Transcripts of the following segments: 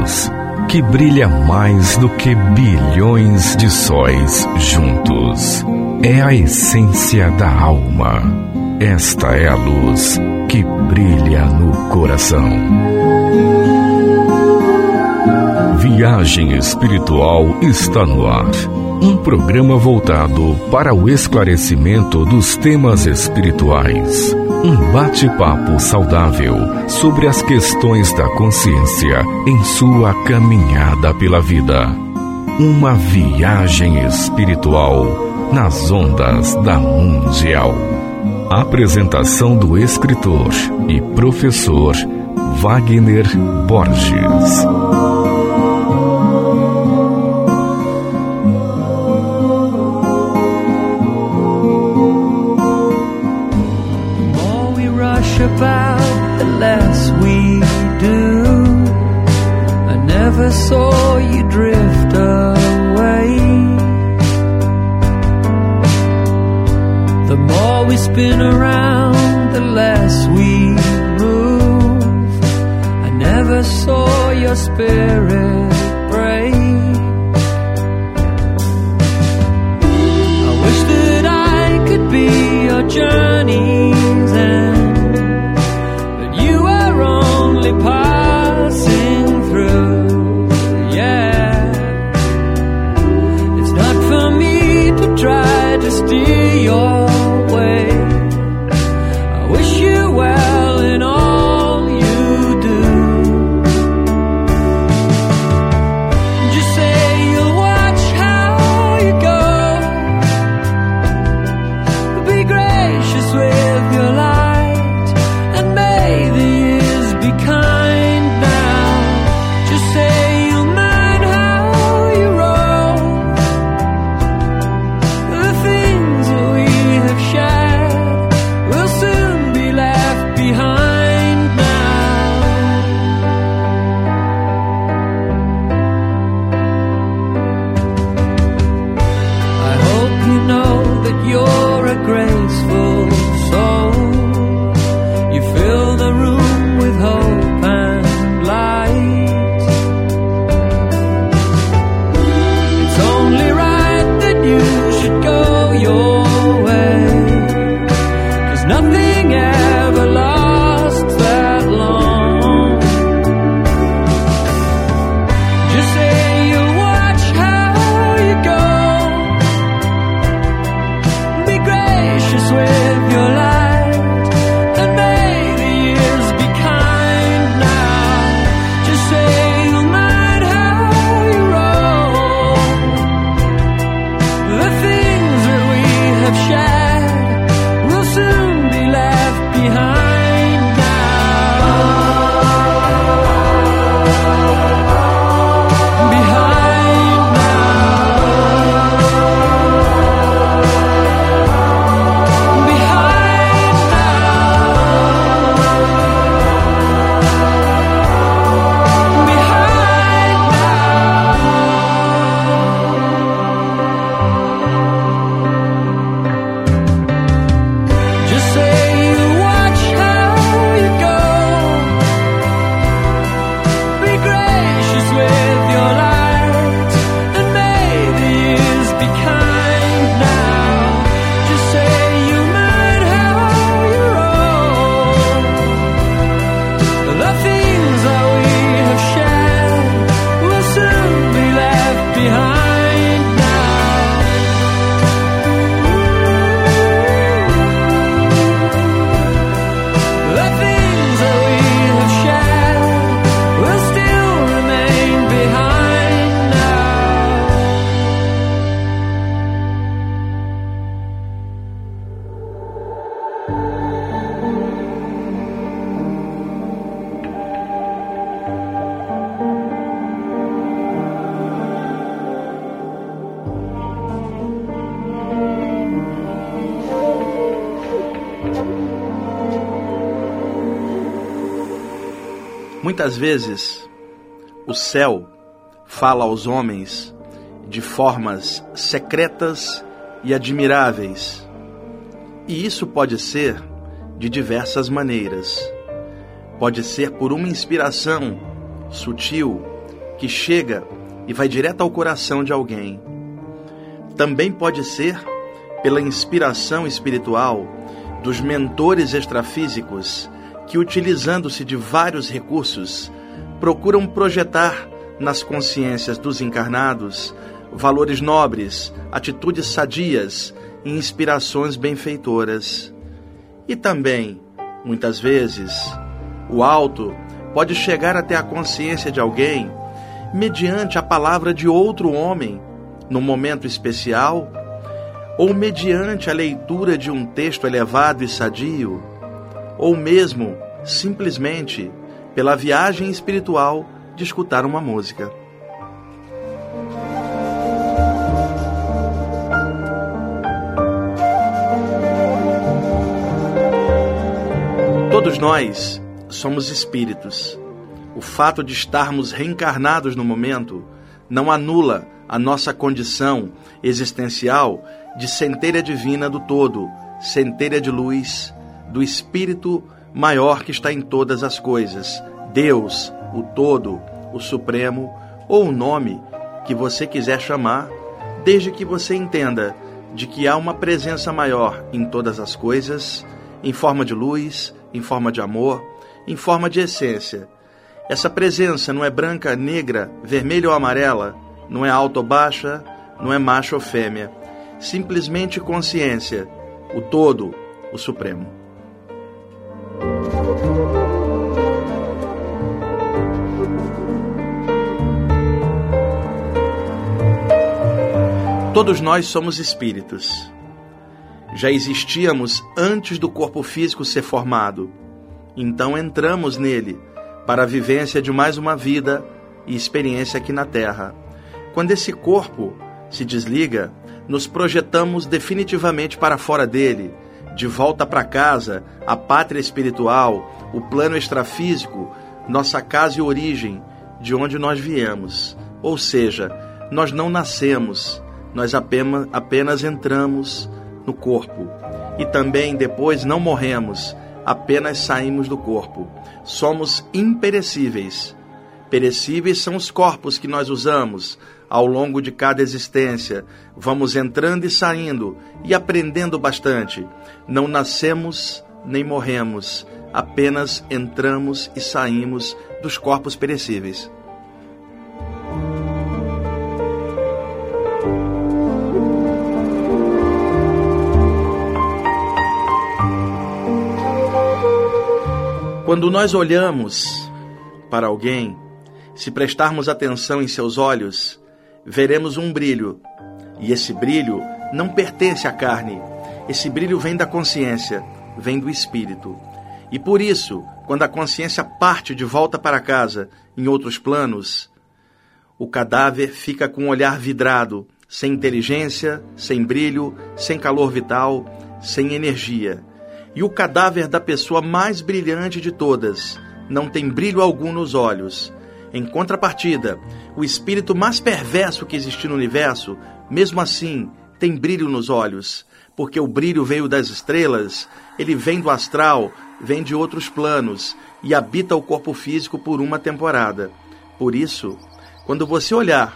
luz que brilha mais do que bilhões de sóis juntos. É a essência da alma. Esta é a luz que brilha no coração. Viagem Espiritual está no ar. Um programa voltado para o esclarecimento dos temas espirituais. Um bate-papo saudável sobre as questões da consciência em sua caminhada pela vida. Uma viagem espiritual nas ondas da Mundial. Apresentação do escritor e professor Wagner Borges. About the less we do. I never saw you drift away. The more we spin around, the less we move. I never saw your spirit break. I wish that I could be your journey's end. Passing through, yeah. It's not for me to try to steer your way. I wish you well in all you do. Just say you'll watch how you go. Be gracious with your light, and may the years be kind. Muitas vezes, o céu fala aos homens de formas secretas e admiráveis. E isso pode ser de diversas maneiras. Pode ser por uma inspiração sutil que chega e vai direto ao coração de alguém. Também pode ser pela inspiração espiritual dos mentores extrafísicos que, utilizando-se de vários recursos, procuram projetar nas consciências dos encarnados valores nobres, atitudes sadias e inspirações benfeitoras. E também, muitas vezes, o alto pode chegar até a consciência de alguém mediante a palavra de outro homem, num momento especial, ou mediante a leitura de um texto elevado e sadio, ou mesmo, simplesmente, pela viagem espiritual de escutar uma música. Todos nós somos espíritos. O fato de estarmos reencarnados no momento não anula a nossa condição existencial de centelha divina do todo, centelha de luz, do Espírito maior que está em todas as coisas, Deus, o Todo, o Supremo, ou o nome que você quiser chamar, desde que você entenda de que há uma presença maior em todas as coisas, em forma de luz, em forma de amor, em forma de essência. Essa presença não é branca, negra, vermelha ou amarela, não é alta ou baixa, não é macho ou fêmea. Simplesmente consciência, o todo, o Supremo. Todos nós somos espíritos. Já existíamos antes do corpo físico ser formado. Então entramos nele para a vivência de mais uma vida e experiência aqui na Terra. Quando esse corpo se desliga, nos projetamos definitivamente para fora dele, de volta para casa, a pátria espiritual, o plano extrafísico, nossa casa e origem, de onde nós viemos. Ou seja, nós não nascemos, nós apenas entramos no corpo. E também depois não morremos, apenas saímos do corpo. Somos imperecíveis. Perecíveis são os corpos que nós usamos ao longo de cada existência. Vamos entrando e saindo e aprendendo bastante. Não nascemos nem morremos, apenas entramos e saímos dos corpos perecíveis. Quando nós olhamos para alguém, se prestarmos atenção em seus olhos, veremos um brilho. E esse brilho não pertence à carne. Esse brilho vem da consciência, vem do espírito. E por isso, quando a consciência parte de volta para casa, em outros planos, o cadáver fica com um olhar vidrado, sem inteligência, sem brilho, sem calor vital, sem energia. E o cadáver da pessoa mais brilhante de todas não tem brilho algum nos olhos. Em contrapartida, o espírito mais perverso que existe no universo, mesmo assim, tem brilho nos olhos, porque o brilho veio das estrelas, ele vem do astral, vem de outros planos e habita o corpo físico por uma temporada. Por isso, quando você olhar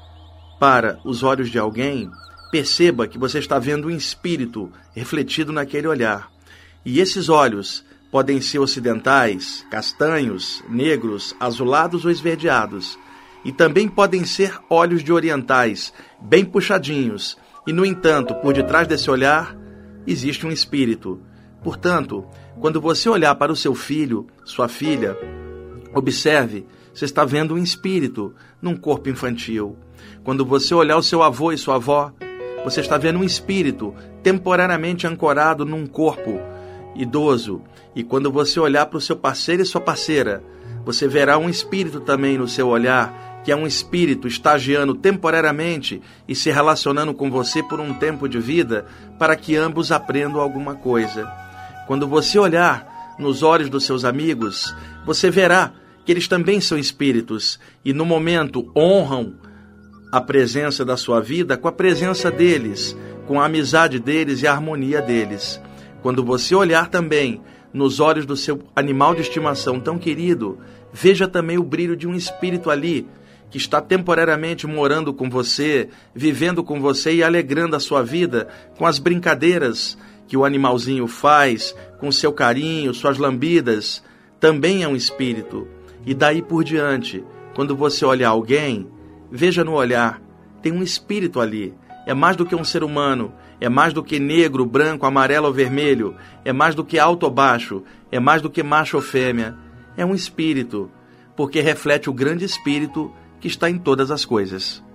para os olhos de alguém, perceba que você está vendo um espírito refletido naquele olhar. E esses olhos podem ser ocidentais, castanhos, negros, azulados ou esverdeados. E também podem ser olhos de orientais, bem puxadinhos. E, no entanto, por detrás desse olhar, existe um espírito. Portanto, quando você olhar para o seu filho, sua filha, observe, você está vendo um espírito num corpo infantil. Quando você olhar o seu avô e sua avó, você está vendo um espírito temporariamente ancorado num corpo idoso. E quando você olhar para o seu parceiro e sua parceira, você verá um espírito também no seu olhar, que é um espírito estagiando temporariamente e se relacionando com você por um tempo de vida, para que ambos aprendam alguma coisa. Quando você olhar nos olhos dos seus amigos, você verá que eles também são espíritos e no momento honram a presença da sua vida com a presença deles, com a amizade deles e a harmonia deles. Quando você olhar também nos olhos do seu animal de estimação tão querido, veja também o brilho de um espírito ali, que está temporariamente morando com você, vivendo com você e alegrando a sua vida com as brincadeiras que o animalzinho faz, com seu carinho, suas lambidas, também é um espírito. E daí por diante, quando você olhar alguém, veja no olhar, tem um espírito ali. É mais do que um ser humano, é mais do que negro, branco, amarelo ou vermelho, é mais do que alto ou baixo, é mais do que macho ou fêmea. É um espírito, porque reflete o grande espírito que está em todas as coisas.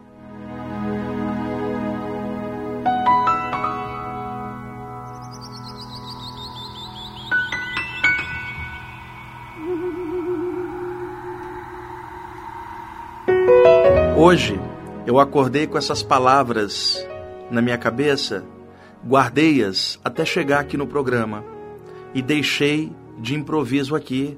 Hoje, eu acordei com essas palavras na minha cabeça, guardei-as até chegar aqui no programa e deixei de improviso aqui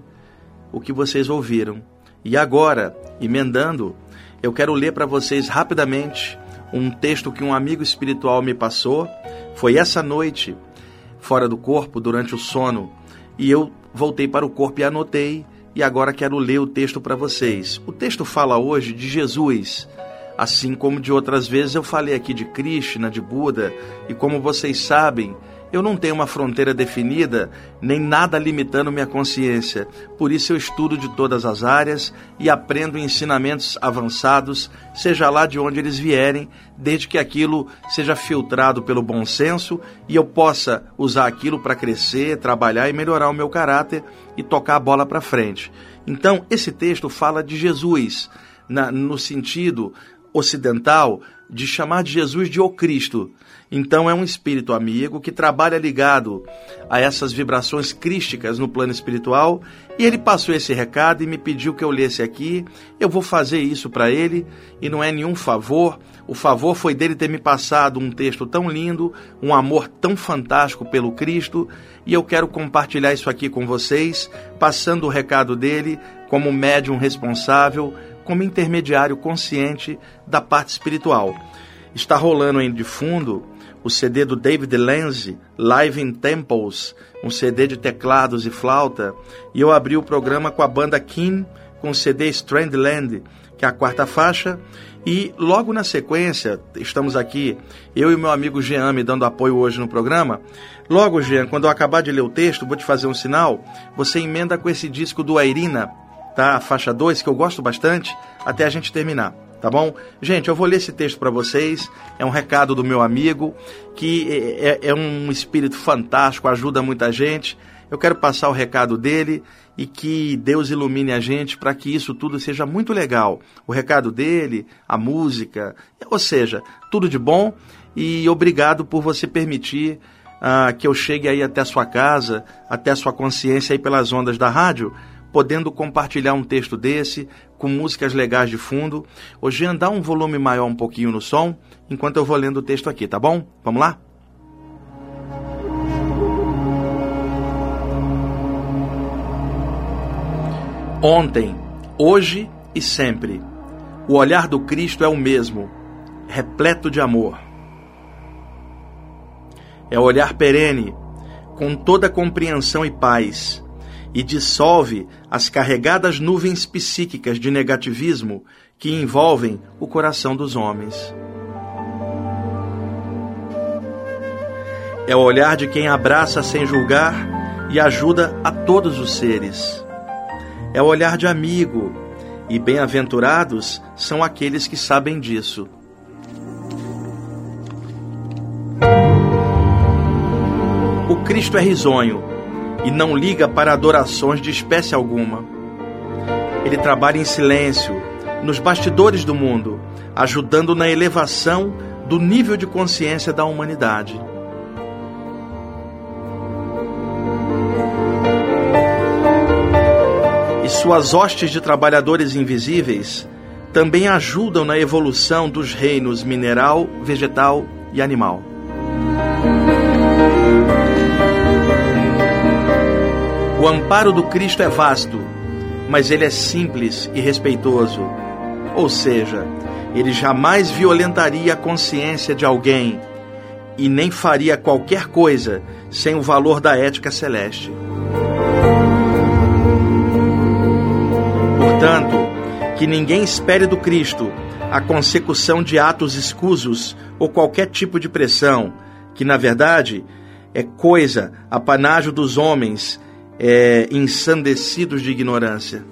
o que vocês ouviram. E agora, emendando, eu quero ler para vocês rapidamente um texto que um amigo espiritual me passou. Foi essa noite, fora do corpo, durante o sono, e eu voltei para o corpo e anotei, e agora quero ler o texto para vocês. O texto fala hoje de Jesus, assim como de outras vezes eu falei aqui de Krishna, de Buda, e como vocês sabem, eu não tenho uma fronteira definida, nem nada limitando minha consciência. Por isso eu estudo de todas as áreas e aprendo ensinamentos avançados, seja lá de onde eles vierem, desde que aquilo seja filtrado pelo bom senso e eu possa usar aquilo para crescer, trabalhar e melhorar o meu caráter e tocar a bola para frente. Então, esse texto fala de Jesus, no sentido ocidental, de chamar de Jesus de O Cristo. Então é um espírito amigo que trabalha ligado a essas vibrações crísticas no plano espiritual, e ele passou esse recado e me pediu que eu lesse aqui. Eu vou fazer isso para ele, e não é nenhum favor. O favor foi dele ter me passado um texto tão lindo, um amor tão fantástico pelo Cristo, e eu quero compartilhar isso aqui com vocês, passando o recado dele como médium responsável, como intermediário consciente da parte espiritual. Está rolando aí de fundo o CD do David Lenz, Live in Temples, um CD de teclados e flauta, e eu abri o programa com a banda King, com o CD Strandland, que é a 4ª faixa, e logo na sequência, estamos aqui, eu e meu amigo Jean me dando apoio hoje no programa. Logo, Jean, quando eu acabar de ler o texto, vou te fazer um sinal, você emenda com esse disco do Irina, tá? A faixa 2, que eu gosto bastante, até a gente terminar, tá bom? Gente, eu vou ler esse texto para vocês, é um recado do meu amigo, que é um espírito fantástico, ajuda muita gente. Eu quero passar o recado dele e que Deus ilumine a gente para que isso tudo seja muito legal. O recado dele, a música, ou seja, tudo de bom, e obrigado por você permitir que eu chegue aí até a sua casa, até a sua consciência aí pelas ondas da rádio, podendo compartilhar um texto desse, com músicas legais de fundo. Hoje, dá um volume maior um pouquinho no som, enquanto eu vou lendo o texto aqui, tá bom? Vamos lá? Ontem, hoje e sempre, o olhar do Cristo é o mesmo, repleto de amor. É o olhar perene, com toda compreensão e paz, e dissolve as carregadas nuvens psíquicas de negativismo que envolvem o coração dos homens. É o olhar de quem abraça sem julgar e ajuda a todos os seres. É o olhar de amigo, e bem-aventurados são aqueles que sabem disso. O Cristo é risonho e não liga para adorações de espécie alguma. Ele trabalha em silêncio, nos bastidores do mundo, ajudando na elevação do nível de consciência da humanidade. E suas hostes de trabalhadores invisíveis também ajudam na evolução dos reinos mineral, vegetal e animal. O amparo do Cristo é vasto, mas ele é simples e respeitoso. Ou seja, ele jamais violentaria a consciência de alguém e nem faria qualquer coisa sem o valor da ética celeste. Portanto, Que ninguém espere do Cristo a consecução de atos escusos ou qualquer tipo de pressão, que na verdade é coisa, apanágio dos homens ensandecidos de ignorância.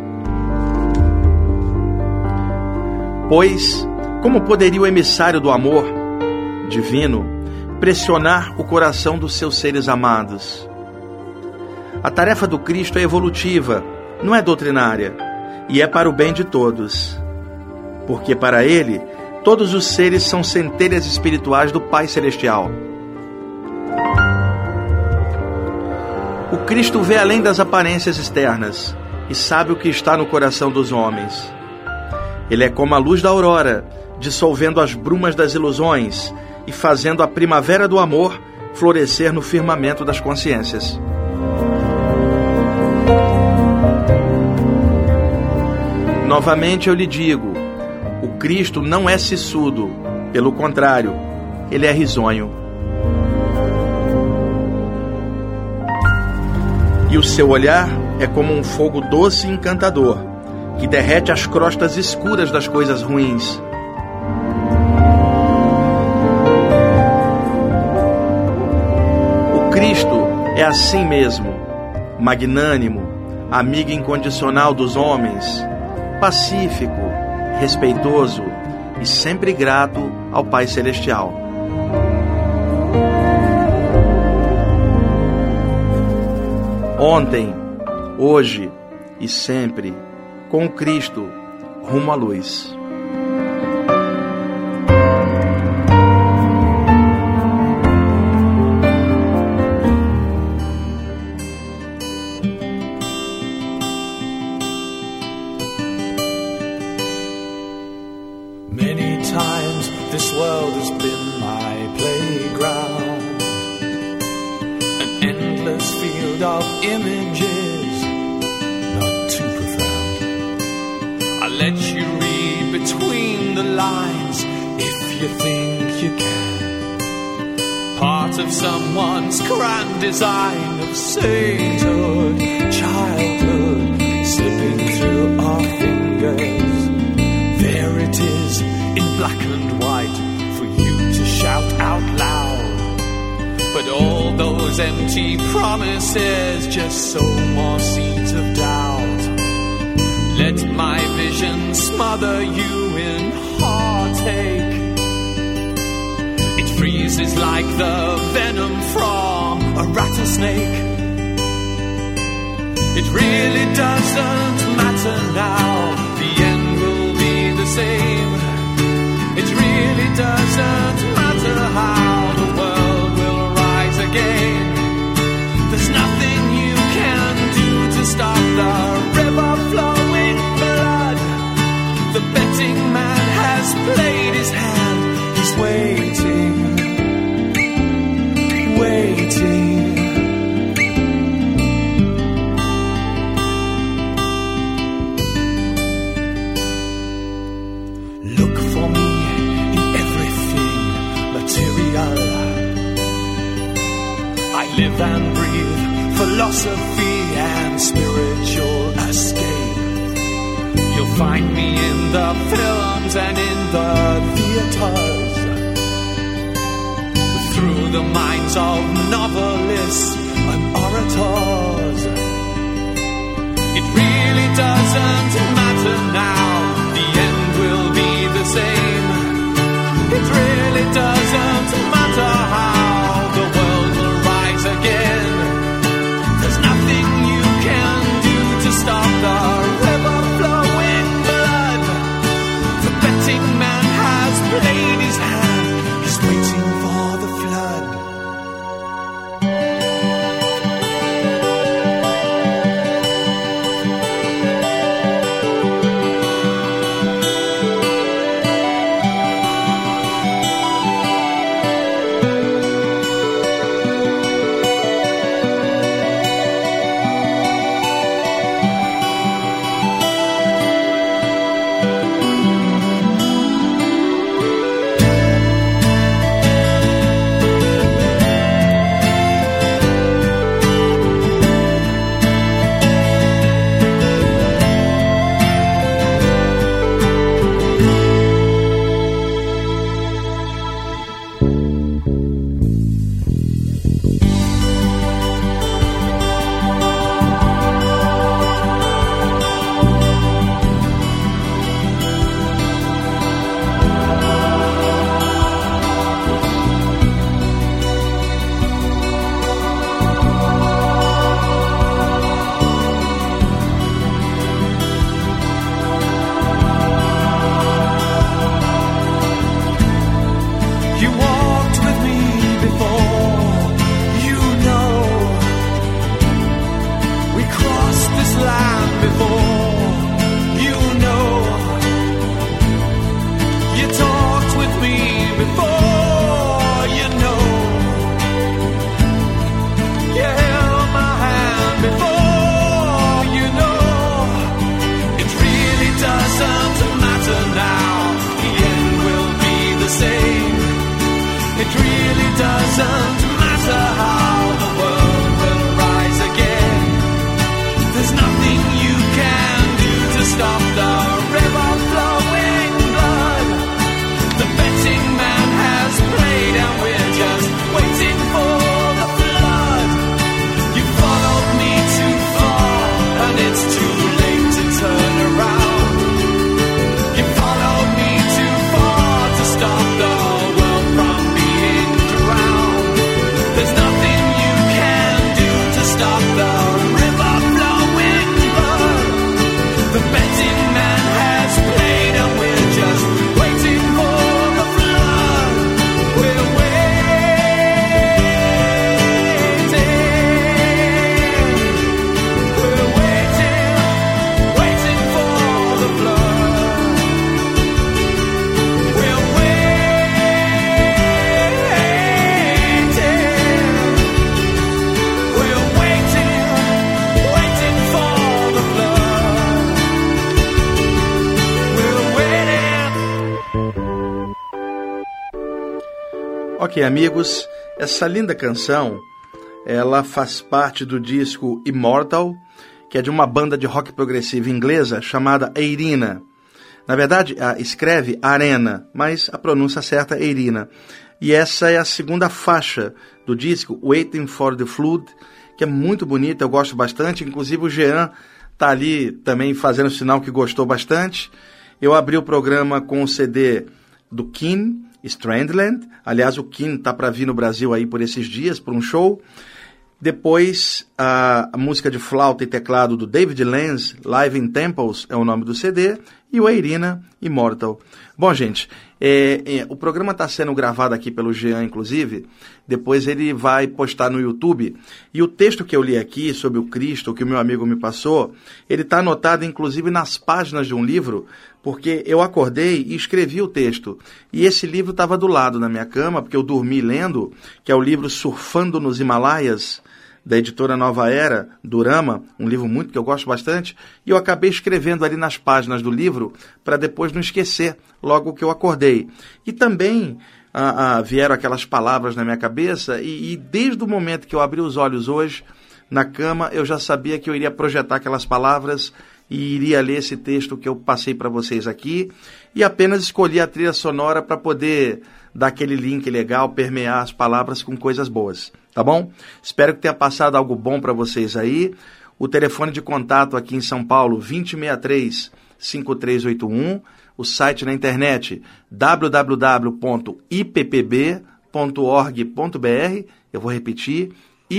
Pois, como poderia o emissário do amor divino pressionar o coração dos seus seres amados? A tarefa do Cristo é evolutiva, não é doutrinária, e é para o bem de todos. Porque para Ele, todos os seres são centelhas espirituais do Pai Celestial. O Cristo vê além das aparências externas e sabe o que está no coração dos homens. Ele é como a luz da aurora, dissolvendo as brumas das ilusões e fazendo a primavera do amor florescer no firmamento das consciências. Novamente eu lhe digo, o Cristo não é sisudo, pelo contrário, ele é risonho. E o seu olhar é como um fogo doce e encantador, que derrete as crostas escuras das coisas ruins. O Cristo é assim mesmo, magnânimo, amigo incondicional dos homens, pacífico, respeitoso e sempre grato ao Pai Celestial. Ontem, hoje e sempre, com Cristo, rumo à luz. Many times this world has been my playground, an endless field of images, not too profound. I let you read between the lines if you think you can. Part of someone's grand design of sainthood, childhood, slipping through our fingers. There it is in black and white for you to shout out loud. But all those empty promises just sow more seeds of doubt. Let my vision smother you in heartache. It freezes like the venom from a rattlesnake. It really doesn't matter now. The end will be the same. It really doesn't matter how the world will rise again. There's nothing you can do to stop the river flowing blood. The betting man has played his hand. He's waiting, waiting. Live and breathe philosophy and spiritual escape. You'll find me in the films and in the theaters, through the minds of novelists and orators. It really doesn't matter now. The end will be the same. It really doesn't matter how the world will rise again. There's nothing you can do to stop the river flowing blood. The betting man has played his hand. He's waiting for the flood. really doesn't matter how the world will rise again. There's nothing you can do to stop the river flowing blood. The betting man has played and we're just waiting for the flood. You followed me too far and it's too late to turn around. You followed me too far to stop the world from being drowned. There's nothing you can do to stop the river flowing blood. The betting man has played and we're just waiting for the flood. We're waiting. We're waiting, waiting for the flood. We're waiting. We're waiting, waiting for the flood. We're waiting. Ok, amigos, essa linda canção, ela faz parte do disco Immortal, que é de uma banda de rock progressivo inglesa chamada Eirina. Na verdade, escreve Arena, mas a pronúncia certa é Eirina. E essa é a segunda faixa do disco, Waiting for the Flood, que é muito bonita, eu gosto bastante. Inclusive o Jean tá ali também fazendo sinal que gostou bastante. Eu abri o programa com o CD do Keane, Strandland. Aliás, o Keane tá para vir no Brasil aí por esses dias, por um show. Depois, a música de flauta e teclado do David Lenz, Live in Temples, é o nome do CD, e o Eirina, Immortal. Bom, gente, o programa está sendo gravado aqui pelo Jean, inclusive, depois ele vai postar no YouTube, e o texto que eu li aqui sobre o Cristo, que o meu amigo me passou, ele está anotado, inclusive, nas páginas de um livro, porque eu acordei e escrevi o texto, e esse livro estava do lado na minha cama, porque eu dormi lendo, que é o livro Surfando nos Himalaias, da editora Nova Era, Durama, um livro muito que eu gosto bastante, e eu acabei escrevendo ali nas páginas do livro para depois não esquecer logo que eu acordei. E também vieram aquelas palavras na minha cabeça e desde o momento que eu abri os olhos hoje, na cama, eu já sabia que eu iria projetar aquelas palavras e iria ler esse texto que eu passei para vocês aqui e apenas escolhi a trilha sonora para poder dar aquele link legal, permear as palavras com coisas boas. Tá bom? Espero que tenha passado algo bom para vocês aí. O telefone de contato aqui em São Paulo, 2063-5381. O site na internet, www.ippb.org.br. Eu vou repetir,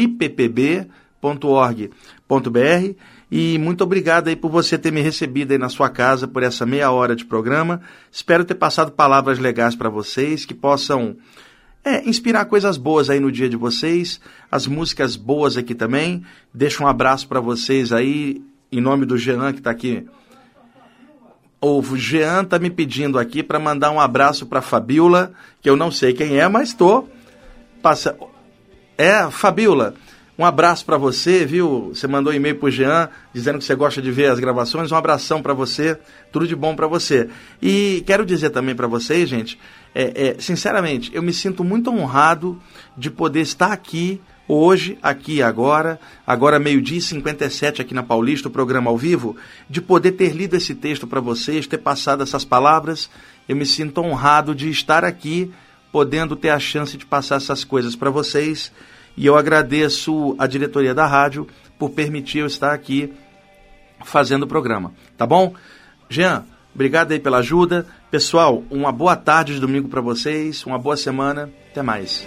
ippb.org.br. E muito obrigado aí por você ter me recebido aí na sua casa por essa meia hora de programa. Espero ter passado palavras legais para vocês, que possam inspirar coisas boas aí no dia de vocês, as músicas boas aqui também. Deixo um abraço para vocês aí, em nome do Jean, que está aqui. O Jean está me pedindo aqui para mandar um abraço para a Fabiola, que eu não sei quem é, mas estou passando. Fabiola, um abraço para você, viu? Você mandou um e-mail para o Jean, dizendo que você gosta de ver as gravações. Um abração para você, tudo de bom para você. E quero dizer também para vocês, gente, sinceramente, eu me sinto muito honrado de poder estar aqui, hoje, aqui agora 12h57 aqui na Paulista, o programa ao vivo, de poder ter lido esse texto para vocês, ter passado essas palavras. Eu me sinto honrado de estar aqui, podendo ter a chance de passar essas coisas para vocês. E eu agradeço a diretoria da rádio por permitir eu estar aqui fazendo o programa. Tá bom? Jean, obrigado aí pela ajuda. Pessoal, uma boa tarde de domingo para vocês, uma boa semana. Até mais.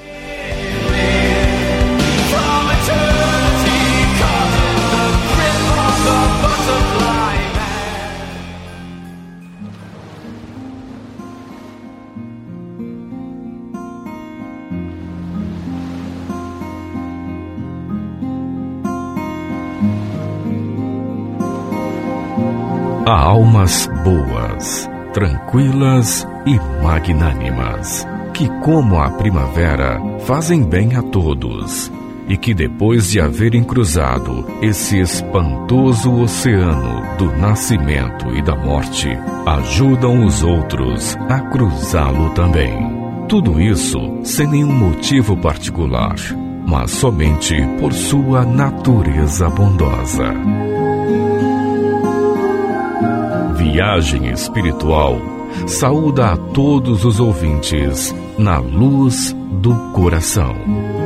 Há almas boas, tranquilas e magnânimas, que como a primavera fazem bem a todos, e que depois de haverem cruzado esse espantoso oceano do nascimento e da morte, ajudam os outros a cruzá-lo também. Tudo isso sem nenhum motivo particular, mas somente por sua natureza bondosa. Viagem Espiritual saúda a todos os ouvintes na luz do coração.